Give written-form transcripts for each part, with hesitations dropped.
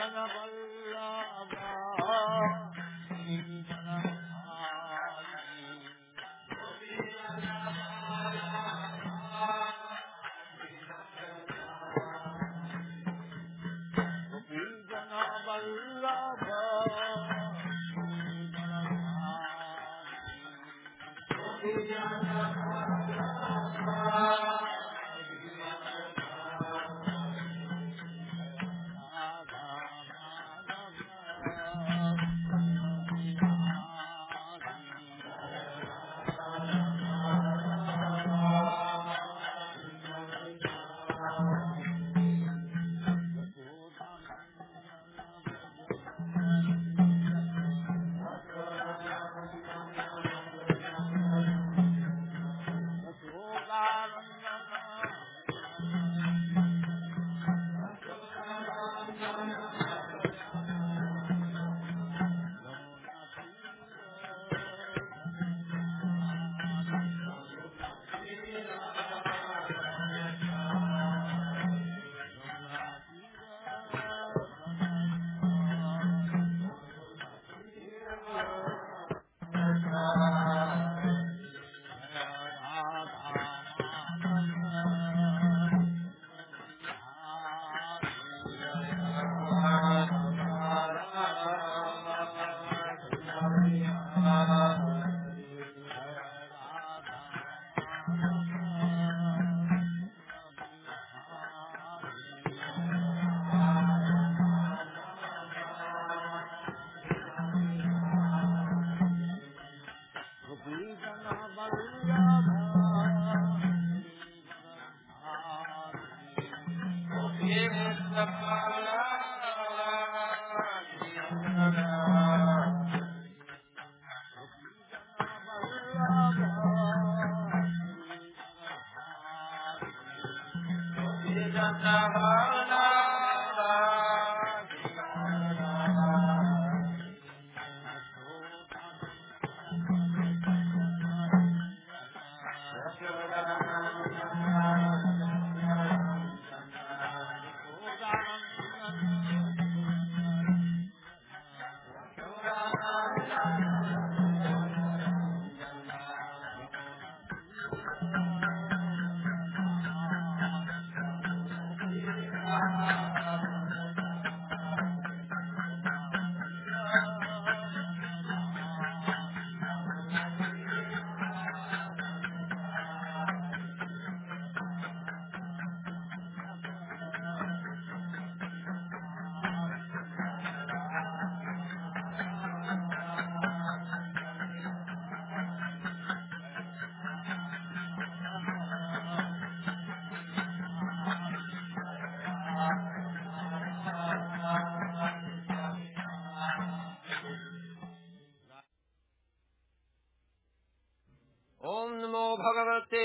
भगवते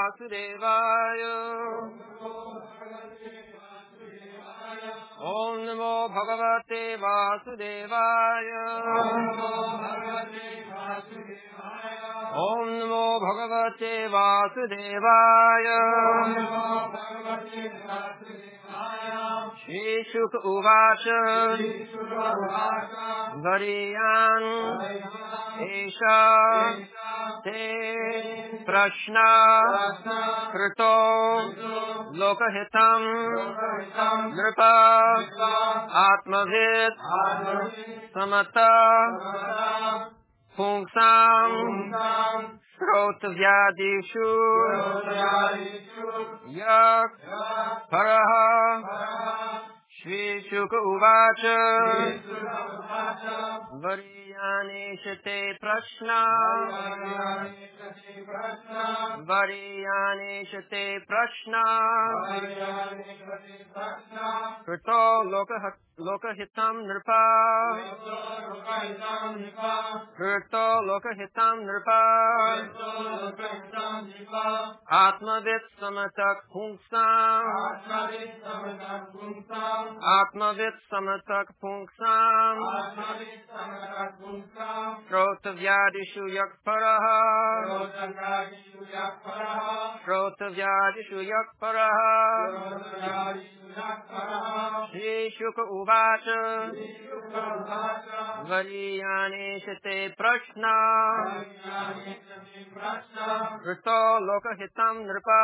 वासुदेवाय। ओम नमो भगवते वासुदेवाय। ओम नमो भगवते वासुदेवाय। श्री शुक उवाच वरीयान् एषा ते प्रश्न कृतो लोकहितं नृप आत्मवित् समत पुंसां श्रोतव्यादिषु यः परः। श्रीशुक उवाच वरीयानेश ते प्रश्ना वरीयानेश ते प्रश्ना कृतो लोकहितं नृप कृतो लोकहितं नृप आत्मवित् समतः पुंसाम् आत्मवित् समतः पुंसाम् Shrotavyadishu yakparaha. Shrotavyadishu yakparaha. Shri Shuka Uvacha. Variyane shate prashna. Vrito lokahitam nripa.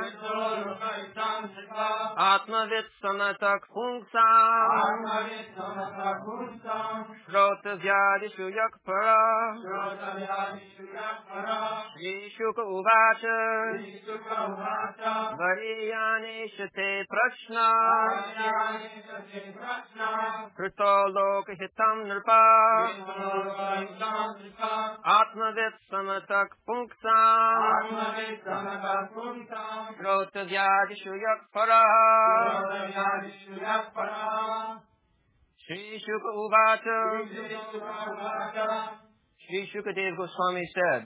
Atmavit samatak pungsam. Shrotavyadishu yakpara. Shri Shuka Uvacha. Variyane shate prashna. Krito lokahitam nripa. Atmavit samatak pungsam. Shrotavyadishu yakpara. Shri Shuka Uvacha. Shri Shukadev Goswami said,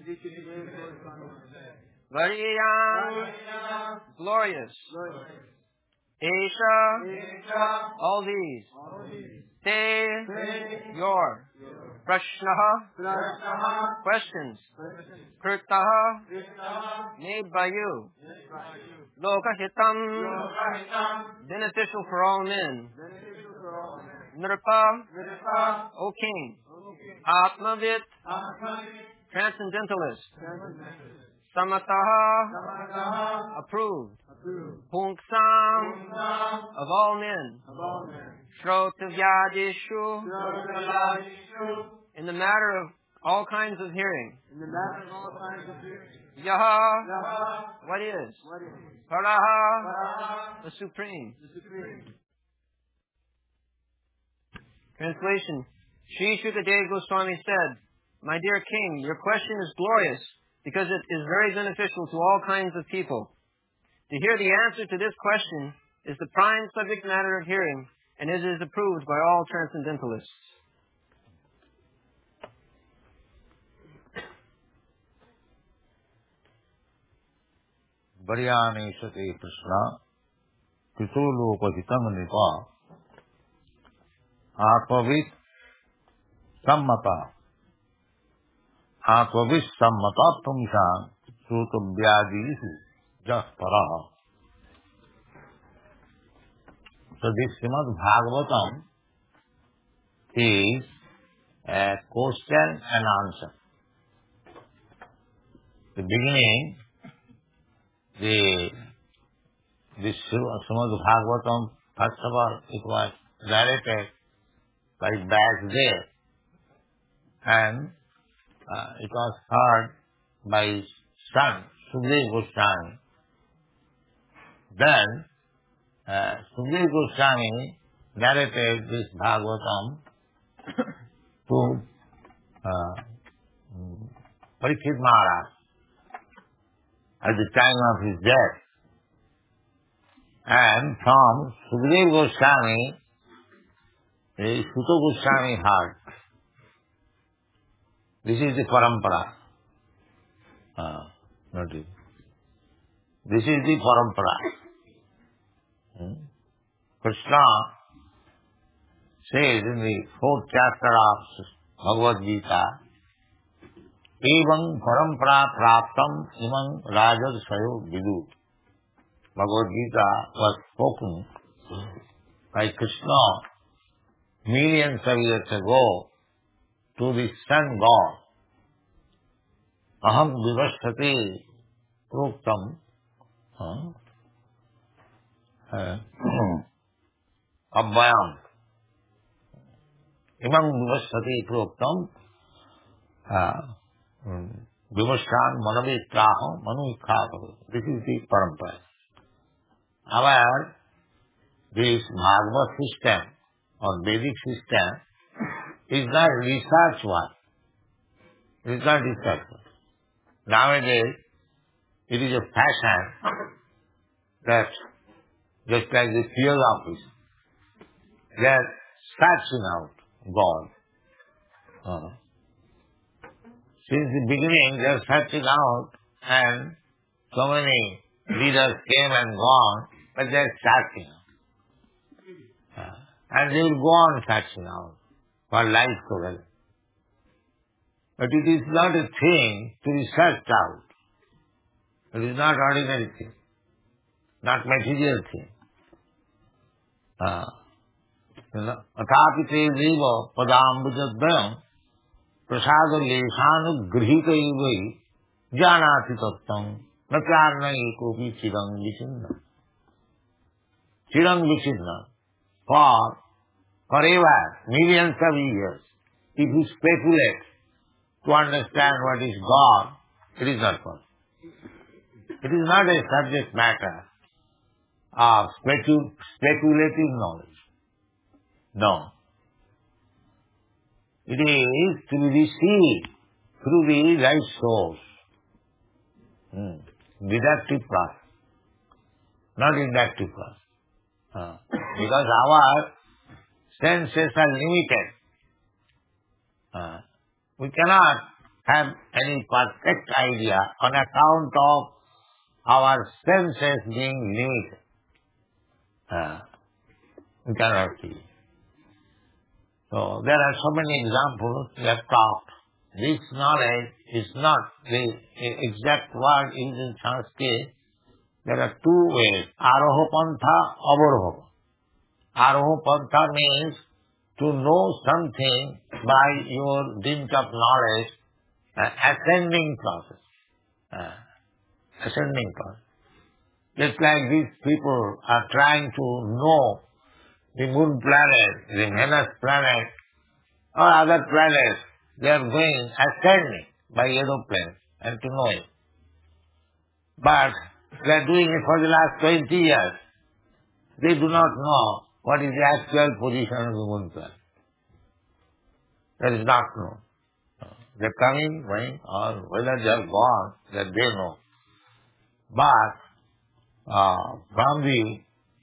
Variyan, glorious, Esha, all these, Te, your, Prashnaha, questions, Kritaha, made by you, Lokahitam, beneficial for all men, Nripa, O king, Atmavit, transcendentalist, Samataha, approved, Punksam, of all men, Shrotavyadishu, in the matter of all kinds of hearing, Yaha, what is, Paraha, the supreme. Translation. Sri Shukadev Goswami said, My dear king, your question is glorious because it is very beneficial to all kinds of people. To hear the answer to this question is the prime subject matter of hearing, and it is approved by all transcendentalists. Varyane sate prashna Krito lokahitam nripa Atmavit sammata Atmavit sammata pungsam Shrotavyadishu yakparaha. So this Srimad Bhagavatam is a question and answer. The beginning, this Srimad Bhagavatam, first of all, it was narrated by Vyasdev, and it was heard by his son, Sukadeva Goswami. Then, Sukadeva Goswami narrated this Bhagavatam to Parikshit Maharaj at the time of his death. And from Sukadeva Goswami, Suta Goswami heard. This is the parampara. This is the parampara. Krishna says in the 4th chapter of Bhagavad Gita, Evam parampara praptam imam rajadsayo vidu. Bhagavad Gita was spoken by Krishna millions of years ago to the sun god. Aham vivasthati proktam abhyam. Imam vivasthati proktam vivashan manavitraham manuikhato. This is the parampara. However, this Bhagavad system or Vedic system is not research one. It is not research one. Nowadays, it is a fashion that just like the theosophists, they are searching out God. Since the beginning, they are searching out, and so many leaders came and gone, but they are searching out. And they will go on searching out for life together. But it is not a thing to be searched out. It is not ordinary thing, not material thing. अथापि देव पदाम्बुजद्वयम् प्रसाद लेशानुगृहीतैवै जानाति तत्त्वम् न चारणै कोऽपि चिरं विचिन्न. Chiram vichidna. Forever, millions of years, if you speculate to understand what is God, it is not possible. It is not a subject matter of speculative knowledge. No. It is to be received through the right source. Deductive process, not inductive process. Because our senses are limited. We cannot have any perfect idea on account of our senses being limited. We cannot see. So there are so many examples we have talked. This knowledge is not the exact word used in Sanskrit. There are two ways, Aroha Pantha, Avaroha. Aroha Pantha means to know something by your dint of knowledge, ascending process. Ascending process. Just like these people are trying to know the moon planet, the Venus planet, or other planets, they are going ascending by aeroplane and to know it. But they are doing it for the last 20 years. They do not know what is the actual position of the moon planet. That is not known. They are coming, going, or whether they are gone, that they know. But from the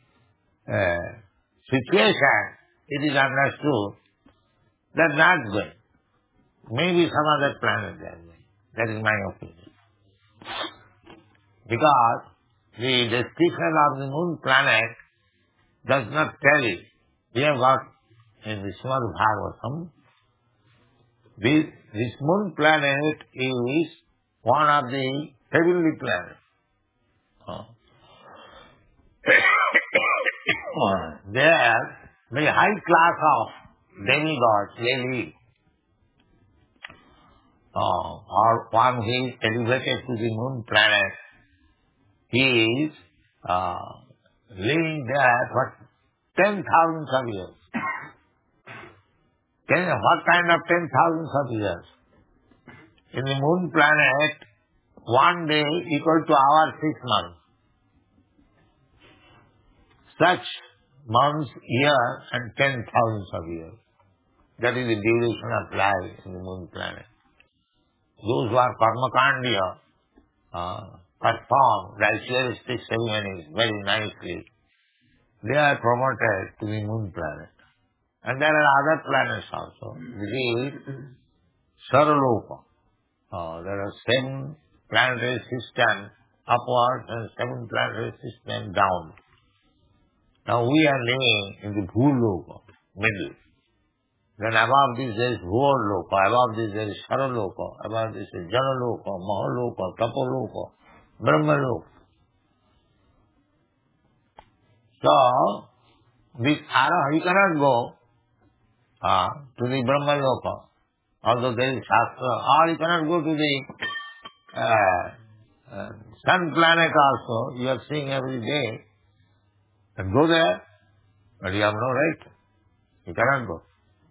situation, it is understood that not going. Maybe some other planet they are going. That is my opinion. Because the description of the moon planet does not tell it. We have got in the Srimad Bhagavatam, this moon planet is one of the heavenly planets. There, the high class of demigods, they live. Or one who is elevated to the moon planet, he is living there for 10,000 of years. What kind of 10,000 of years? In the moon planet, one day equal to our 6 months. Such months, years, and 10,000 of years. That is the duration of life in the moon planet. Those who are karmakandiya, perform ritualistic ceremonies very nicely, they are promoted to the moon planet. And there are other planets also. This is Saraloka. There are 7 planetary systems upwards and 7 planetary systems down. Now we are living in the Bhuloka, middle. Then above this there is Bhuvaloka, above this there is Saraloka, above this is Janaloka, Mahaloka, Tapoloka, Brahmaloka. So, this Araha, you cannot go to the Brahmaloka, although there is Shastra, or you cannot go to the sun planet also, you are seeing every day, and go there, but you have no right. You cannot go.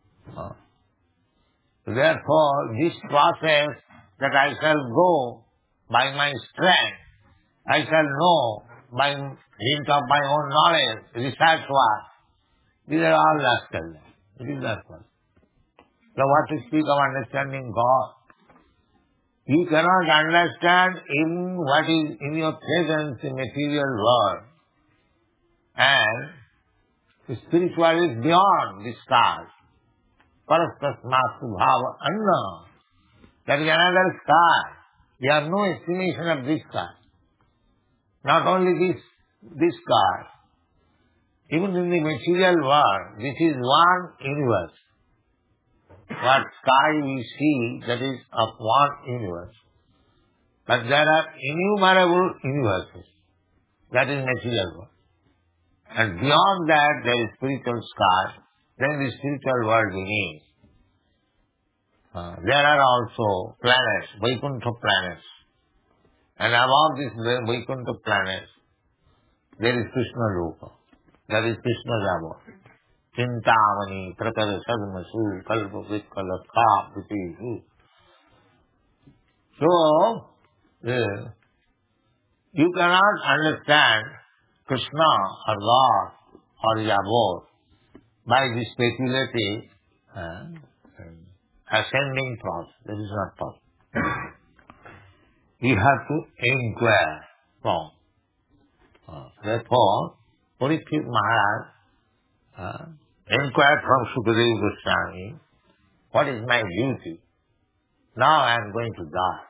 Therefore, this process that I shall go by my strength, I shall know by dint of my own knowledge, research work, these are all rascal. It is not possible. So what to speak of understanding God? You cannot understand even what is in your presence in material world. And the spiritual is beyond the stars. Parastasmastu bhava anna. That is another star. You have no estimation of this star. Not only this star. Even in the material world, this is one universe. what sky we see, that is of one universe. But there are innumerable universes. That is material world. And beyond that, there is spiritual sky. Then the spiritual world begins. There are also planets, Vaikuntha planets. And above these Vaikuntha planets, there is Krishna Loka. That is Krishna's abode. Chintamani, Prakara Sadmasu, Kalpa Vitkala, Ka, Viti. So, you cannot understand Krishna or God or his abode by the speculative ascending process. That is not possible. You have to inquire from. Therefore, Parikshit Maharaj inquired from Sukadeva Goswami, what is my duty? Now I am going to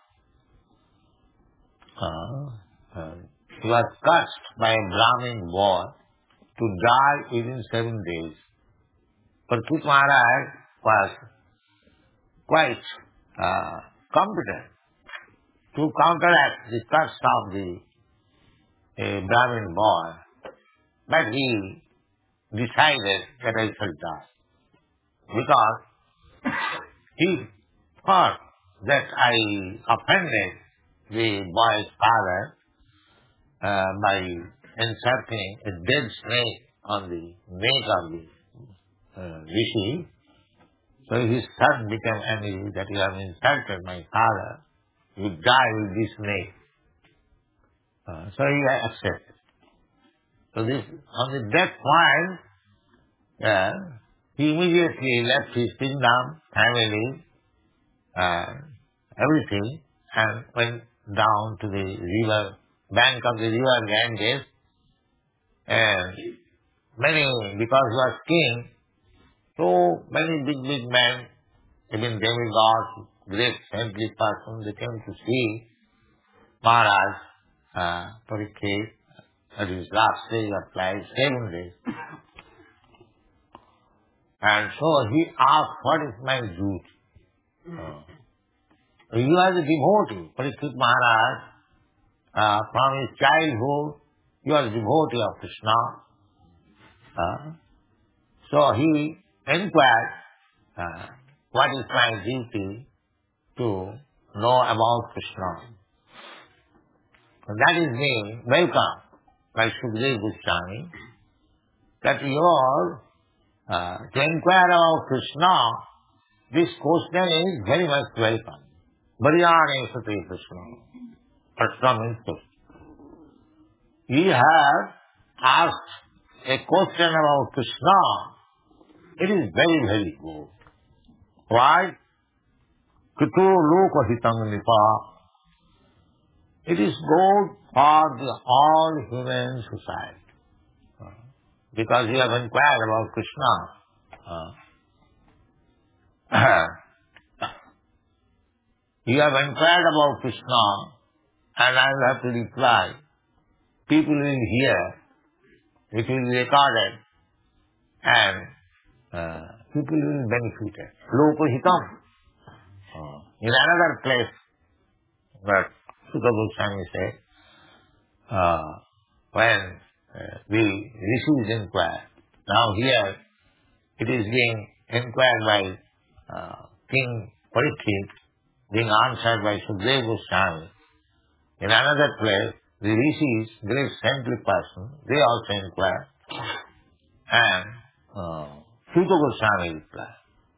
die. He was cursed by a Brahmin boy to die within 7 days. Parikshit Maharaj was quite competent to counteract the curse of the Brahmin boy, but he decided that I shall die, because he thought that I offended the boy's father by inserting a dead snake on the neck of the rishi. So his son became angry that you have insulted my father. You die with this snake. So he accepted. So this, on the death point, he immediately left his kingdom, family, everything, and went down to the river, bank of the river Ganges, and because he was king, so many big men, even demigods, great saintly persons, they came to see Maharaj Parikshit at his last stage of life, 7 days. And so he asked, what is my duty? He was a devotee. Parikshit Maharaj, from his childhood, he was a devotee of Krishna. So he inquired, what is my duty to know about Krishna? And that is being welcomed by Sukadeva Goswami, that you are to inquire about Krishna, this question is very much welcome. Varyane Sate Krishna. Krishna means Krishna. You have asked a question about Krishna. It is very, very good. Why? Kito loka hitang nipa. It is good for the all human society. Because you have inquired about Krishna. You have inquired about Krishna, and I will have to reply. People will hear, it will be recorded, and people will be benefited. Lokohitam. In another place, but Sukadeva Goswami said, when the rishis inquire, now here it is being inquired by King Parikshit, being answered by Sukadeva Goswami. In another place, the rishis, great saintly person, they also inquire, and Sukadeva Goswami replied.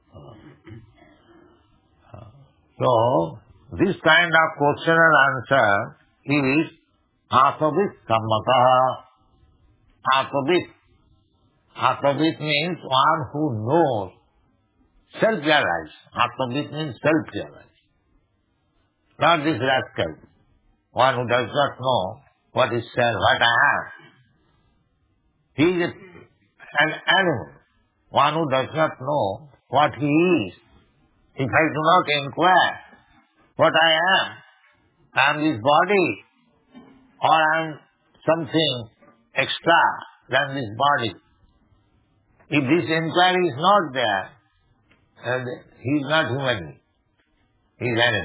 So, this kind of question and answer is Atavit Sammataha. Atavit. Atavit means one who knows, self-realized. Atavit means self-realized. Not this rascal, one who does not know what is self, what I am. He is an animal, one who does not know what he is. If I do not inquire what I am this body, or I am something extra than this body. If this inquiry is not there, he is not human being. He is animal.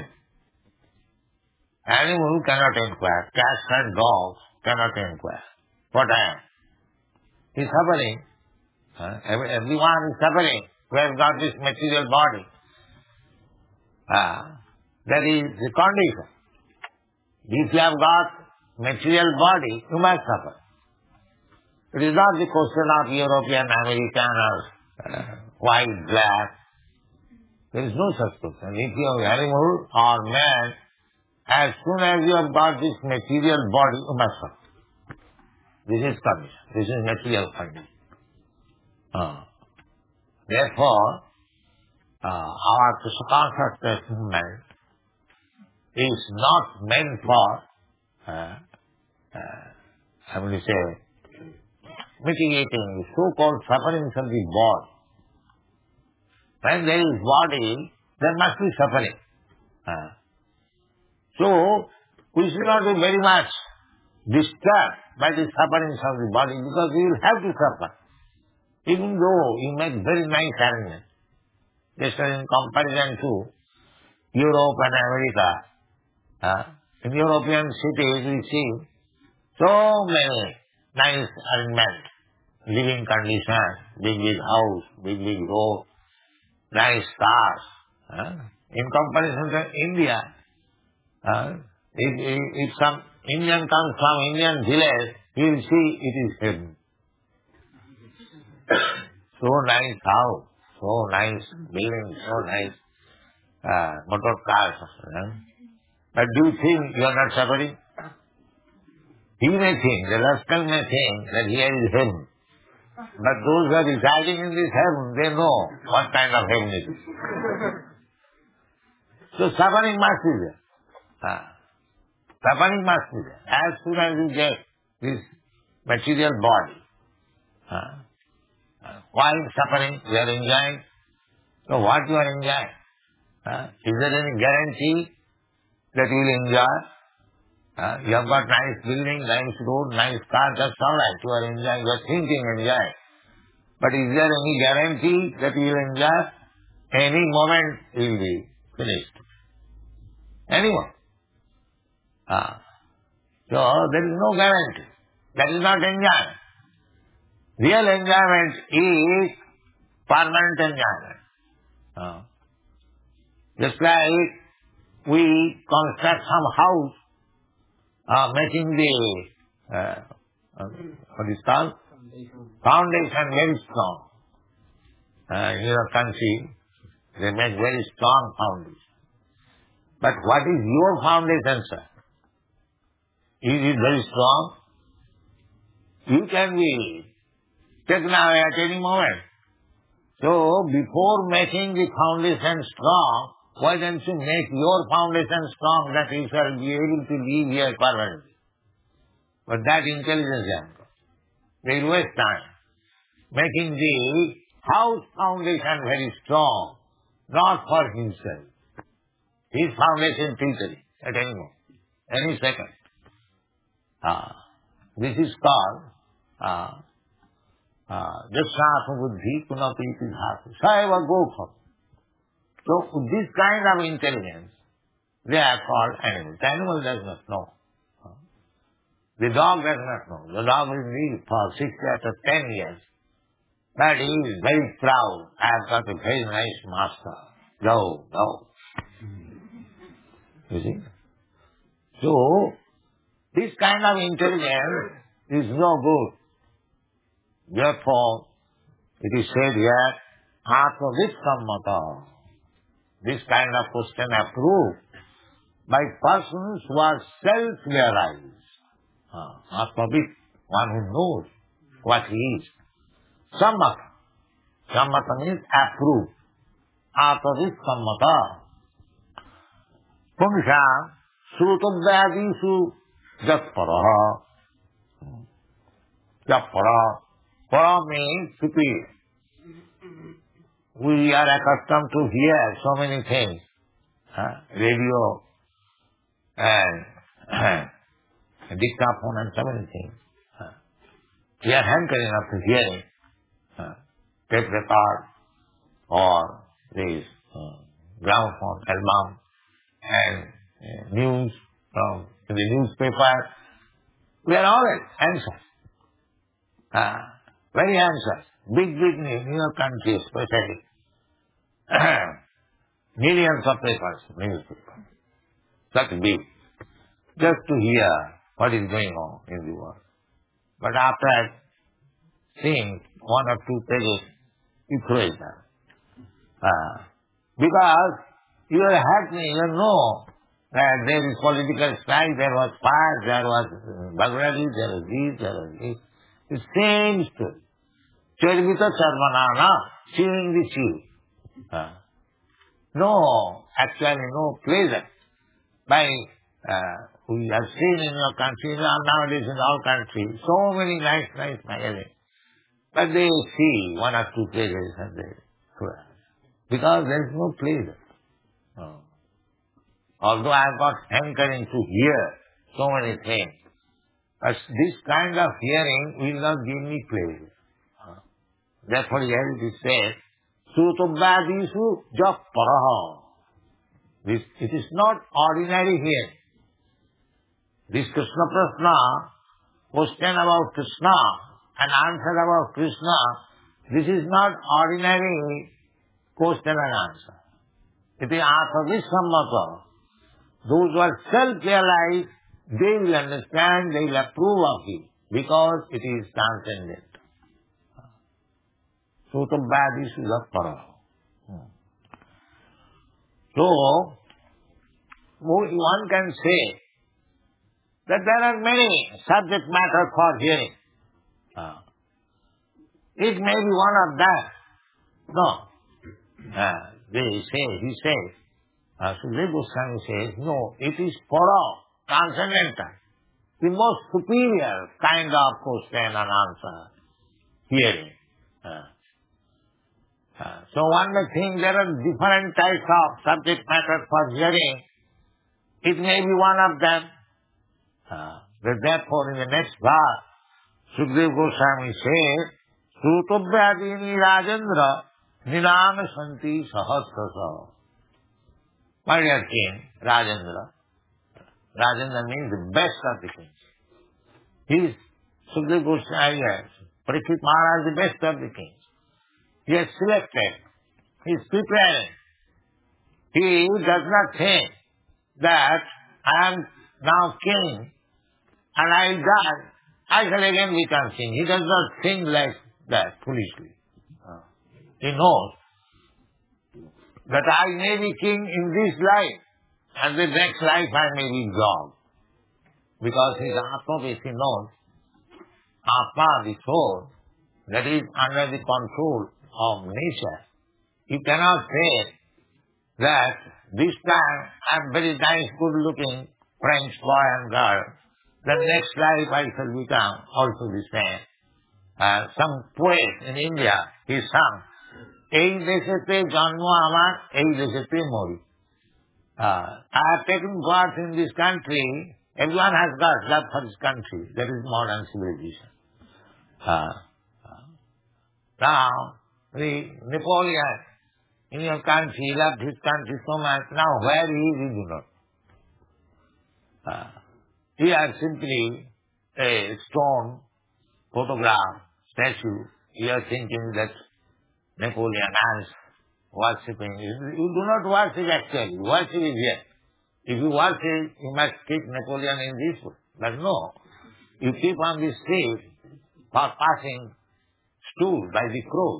Animal cannot inquire. Cats and dogs cannot inquire. What I am? He is suffering. Everyone is suffering who has got this material body. That is the condition. If you have got material body, you must suffer. It is not the question of European, American, or white, black. There is no such question. If you are animal or man, as soon as you have got this material body, you must suffer. This is condition. This is material condition. Therefore, our Krishna consciousness movement is not meant for, I will say, mitigating the so-called sufferings of the body. When there is body, there must be suffering. So, we should not be very much disturbed by the sufferings of the body because we will have to suffer. Even though you make very nice arrangements, just in comparison to Europe and America, in European cities we see so many nice arrangements, living conditions, big house, big road, nice cars. In comparison to India, if some Indian comes from Indian village, he will see it is heaven. So nice house, so nice building, so nice motor cars. But do you think you are not suffering? He may think, the rascal may think that here is heaven. But those who are residing in this heaven, they know what kind of heaven it is. So suffering must be there. Suffering must be there. As soon as you get this material body, why suffering? You are enjoying. So what you are enjoying? Is there any guarantee that you will enjoy? You have got nice building, nice road, nice car, that's all right. You are enjoying, you are thinking enjoy. But is there any guarantee that you will enjoy? Any moment you will be finished. Anyone. So there is no guarantee. That is not enjoyment. Real enjoyment is permanent enjoyment. Just like we construct some house, making the, what is called? Foundation very strong. In your country, they make very strong foundation. But what is your foundation, sir? Is it very strong? You can be taken away at any moment. So, before making the foundation strong, why don't you make your foundation strong that you shall be able to live here permanently? But that intelligence is not. They will waste time making the house foundation very strong, not for himself. His foundation filtering at any moment, any second. This is called Jasrasa buddhi punapiti dhatu. Saiva gopha. So this kind of intelligence, they are called animals. The animal does not know. The dog does not know. The dog will live for 6 years or 10 years. But he is very proud. I have got a very nice master. Go. You see? So, this kind of intelligence is no good. Therefore, it is said here, Atma-vidsammata. This kind of question approved by persons who are self-realized. Atma-vid, one who knows what he is. Sammata. Sammata means approved. Atma-vidsammata. Punsha srutabhyadisu jasparaha. Jaspara. Para means superior. We are accustomed to hear so many things. Radio and dictaphone and so many things. We are hankering enough to hear it. Tape record or this gramophone album and news from the newspaper. We are always anxious. Very anxious. Big news in your country especially. Millions of papers, newspapers. Such big. Just to hear what is going on in the world. But after seeing one or two pages, you throw it down. Because you are happy, you know that there is political strife, there was fire, there was burglary, there was this, there was this. The same story. Charvita Sarvanana, chewing the chew. No, actually no pleasure. We have seen in your country, nowadays in our country, so many nice magazines. But they see one or two pages and they throw it. Because there is no pleasure. Although I have got hankering to hear so many things, but this kind of hearing will not give me pleasure. Therefore here it is said, Sutobhadisu Japaraha. It is not ordinary hearing. This Krishna Prasna, question about Krishna and answer about Krishna, this is not ordinary question and answer. It is Athavisammata. Those who are self-realized, they will understand, they will approve of it, because it is transcendent. Sutabhadisu Jappara. So, one can say that there are many subject matter for hearing. It may be one of that. No. He says, Sukadeva Goswami says, no, it is para, transcendental. The most superior kind of question and answer, hearing. So one may think there are different types of subject matter for hearing. It may be one of them. But therefore in the next verse, Sukadeva Goswami says, Sutobhyadini Rajendra Ninang Santi Sahasrasa. My dear king, Rajendra. Rajendra means the best of the kings. He is Sukadeva Goswami, Parikshit Maharaj, the best of the kings. He has selected. He is preparing. He does not think that I am now king and I will die. I shall again become king. He does not think like that foolishly. He knows that I may be king in this life and the next life I may be God. Because his Atma, he knows, Atma, the soul, that is under the control of nature. You cannot say that this time I am very nice, good-looking French boy and girl. The next life I shall become also the same. Some poet in India, he sung, Ei desete janma amar, ei desete mori. I have taken birth in this country. Everyone has got love for his country. That is modern civilization. Now, the Napoleon in your country, he loved his country so much. Now, where he is, we do not. He has simply a stone photograph, statue. You are thinking that Napoleon has worshipping. You do not worship actually. Worship is here. If you worship, you must keep Napoleon in this way. But no. You keep on the street for passing stool by the crows.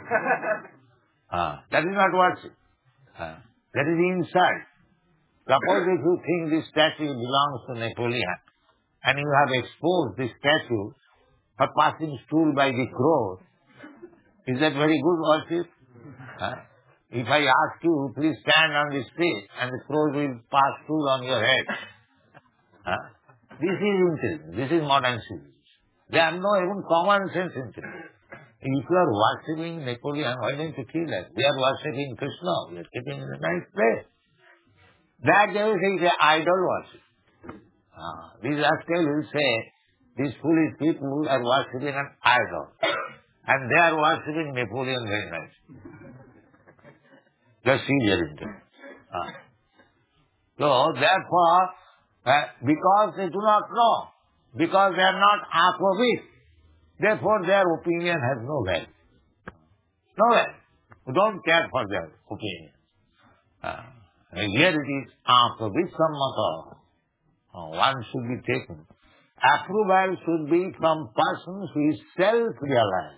That is not worship. That is insult. Suppose if you think this statue belongs to Napoleon and you have exposed this statue for passing stool by the crows, is that very good worship? If I ask you, please stand on the street and the crows will pass stool on your head. This is intelligence. This is modern civilization. They have no even common sense intelligence. If you are worshipping Napoleon, why don't you kill us? We are worshipping Krishna. We are keeping in a nice place. That they will say is idol worship. These rascals will say, these foolish people are worshipping an idol. And they are worshipping Napoleon very much. Just see their intent. So, therefore, because they do not know, because they are not Atmavid, therefore their opinion has no value. No value. We don't care for their opinion. Here it is Atmavid Sammata. One should be taken. Approval should be from persons who is self-realized.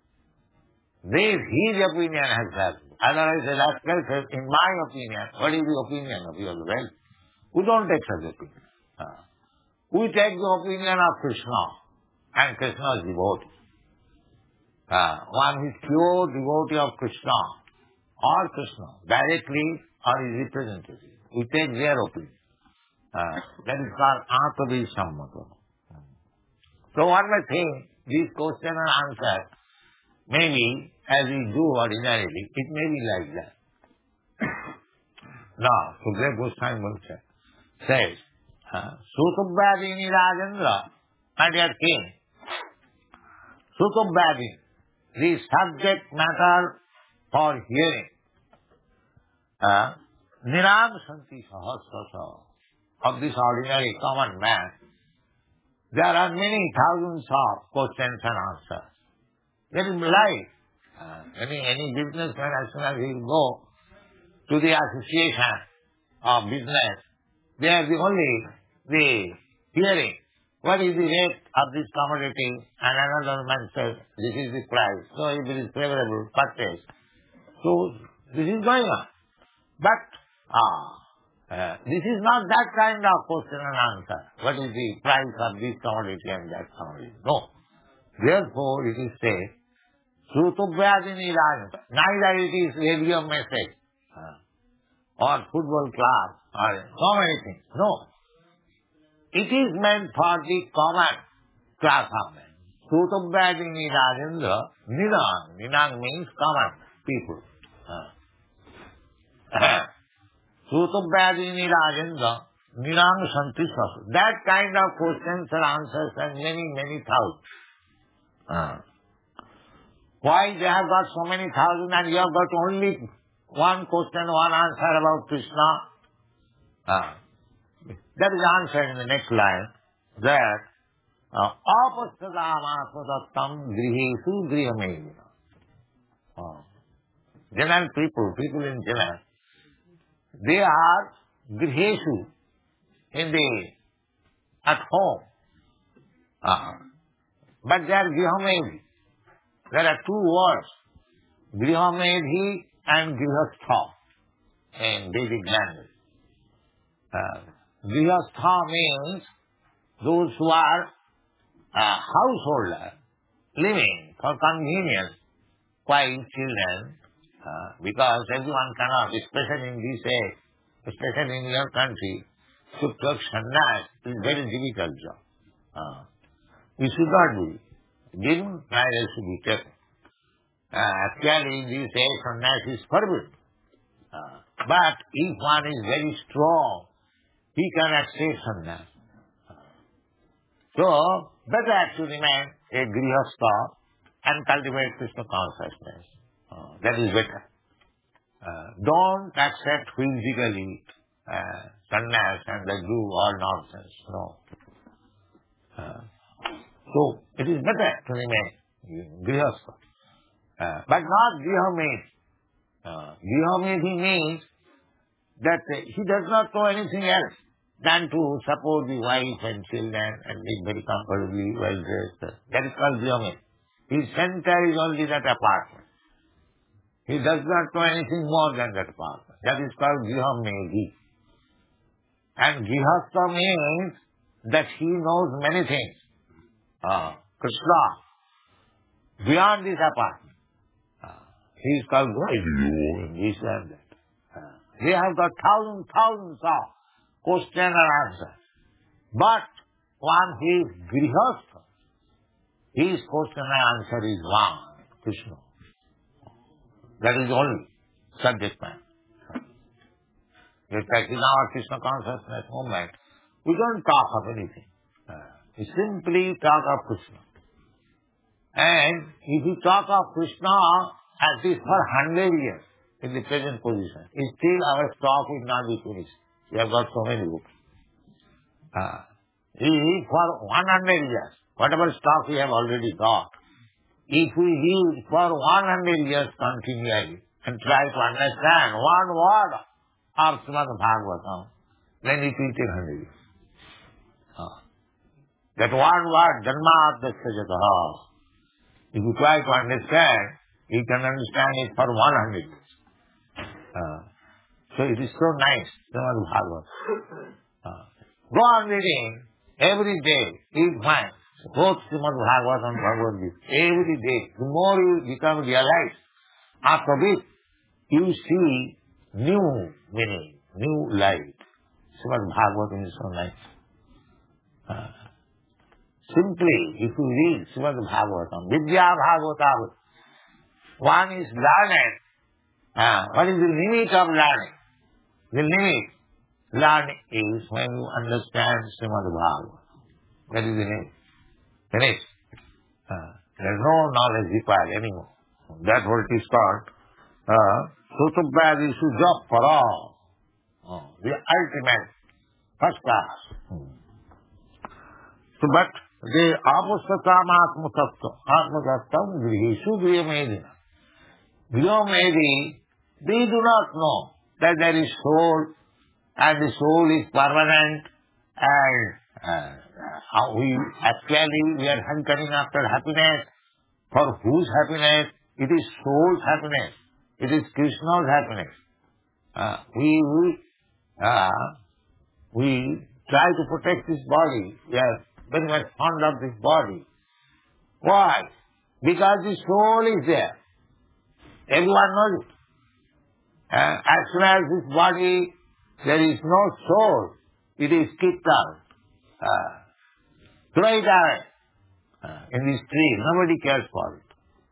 His opinion has value. Otherwise, the rascal says, in my opinion, what is the opinion of yours? Well, we don't take such opinion. We take the opinion of Krishna, and Krishna's devotee. One who is pure devotee of Krishna, or Krishna, directly or his representative. We take their opinion. That is called Atmavid Sammata. So one may think, this question and answer, maybe, as we do ordinarily, it may be like that. Now, Sukadeva Goswami says, Sutubhadini Rajendra, my dear king, Sutubhadini, the subject matter for hearing, Niram Santi Sahasrasa, of this ordinary common man, there are many thousands of questions and answers. That is life. Any businessman, as soon as he will go to the association of business, they are the hearing, what is the rate of this commodity, and another man says, this is the price. So if it is favorable, purchase. So this is going on. But this is not that kind of question and answer. What is the price of this commodity and that commodity? No. Therefore, it is said, Sutubhyadini Rajendra, neither it is radio message, or football class, or so many things. No. It is meant for the common class of men. Sutubhyadini Rajendra, Ninang. Ninang means common people. Sutubhyadini Rajendra, Ninang Santi Sahasrasa. That kind of questions and answers and many, many thousands. Why they have got so many thousands and you have got only one question, one answer about Krishna? That is answered in the next line, that Apastadamasadattam grihesu grihamedina. General people in general, they are grihesu, at home. But they are grihamedhi. There are two words, grihamedhi and grihastha in Vedic language. Grihastha means those who are householders, living for convenience, wife, children, because everyone cannot, especially in this age, especially in your country, to take sannyas is a very difficult job. We should not do it. Given, neither should be taken. Actually, in this age, sannyas is forbidden. But if one is very strong, he can accept sannyas. So, better to remain a grihastha and cultivate Krishna consciousness. That is better. Don't accept whimsically sannyas and they do all nonsense. No. So, it is better to remain grihastha. But not grihamedhi. Grihamedhi means that he does not know anything else than to support the wife and children and live very comfortably, well dressed. That is called grihamedhi. His center is only that apartment. He does not know anything more than that apartment. That is called grihamedhi. And grihastha means that he knows many things. Krishna, beyond this apartment. He is called Guru in this and that. They have got thousands of questions and answers. But one who is grihastha, his question and answer is one, Krishna. That is only subject matter. In fact, in our Krishna consciousness movement, we don't talk of anything. We simply talk of Krishna. And if we talk of Krishna, at least for 100 years, in the present position. Still our stock will not be finished. We have got so many books. If for 100 years, whatever stock we have already got, if we read for 100 years continually and try to understand one word of Srimad Bhagavatam, then it will take 100 years. That one word, Janmadasya Jataha, if you try to understand, you can understand it for 100 years. So it is so nice, Srimad Bhagavatam. Go on reading every day. You find both Srimad Bhagavatam and Bhagavad Gita. Every day. The more you become realized, after which you see new meaning, new light. Srimad Bhagavatam is so nice. Simply, if you read Srimad Bhagavatam, Vidya Bhagavatam, one is learned. What is the limit of learning? The limit learning is when you understand Srimad Bhagavatam. That is the limit. Finished. There is no knowledge required anymore. That's what it is called. Sutubhadi Sujap for all. The ultimate, first class. So, but the apustakam atmatattam grihishu griyamedina. Griyamedi, they do not know that there is soul and the soul is permanent and we are hankering after happiness. For whose happiness? It is soul's happiness. It is Krishna's happiness. We try to protect this body. We are very much fond of this body. Why? Because the soul is there. Everyone knows it. As soon as this body, there is no soul, it is kicked out. Throw it away in this tree. Nobody cares for it.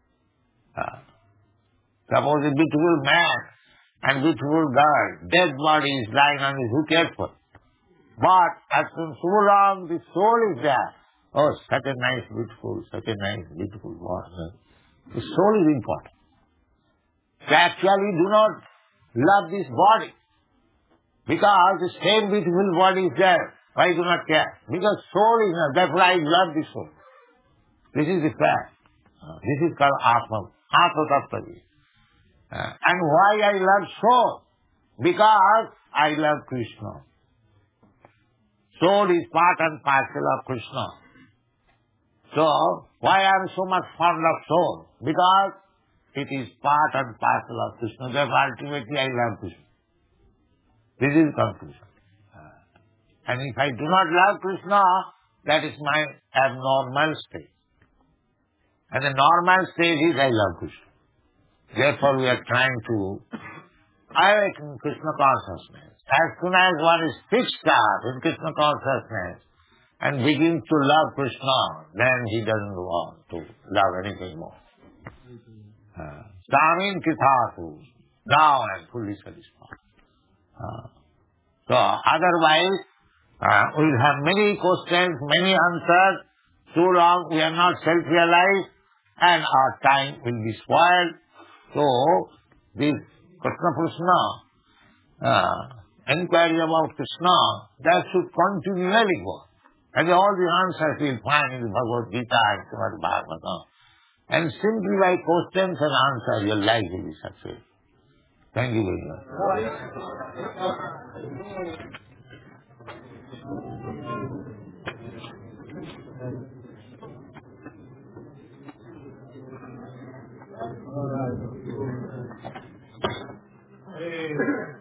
Suppose a beautiful man and beautiful girl, dead body is lying on it, who cares for it? But as soon so long the soul is there, oh, such a nice, beautiful body. The soul is important. So actually do not love this body, because the same beautiful body is there. Why do not care? Because soul is not. Therefore I love the soul. This is the fact. This is called Atma Tattva. And why I love soul? Because I love Krishna. Soul is part and parcel of Krishna. So, why I am so much fond of soul? Because it is part and parcel of Krishna. Therefore, ultimately I love Krishna. This is conclusion. And if I do not love Krishna, that is my abnormal state. And the normal state is I love Krishna. Therefore, we are trying to awaken Krishna consciousness. As soon as one is fixed up in Krishna consciousness and begins to love Krishna, then he doesn't want to love anything more. Samin Kithatu. Now I am fully satisfied. So otherwise, we will have many questions, many answers. So long we are not self-realized and our time will be spoiled. So, this Krishna, inquiry about Krishna, that should continually go. And all the answers we will find in the Bhagavad Gita and Srimad Bhagavatam. And simply by questions and answers, your life will be successful. Thank you very much.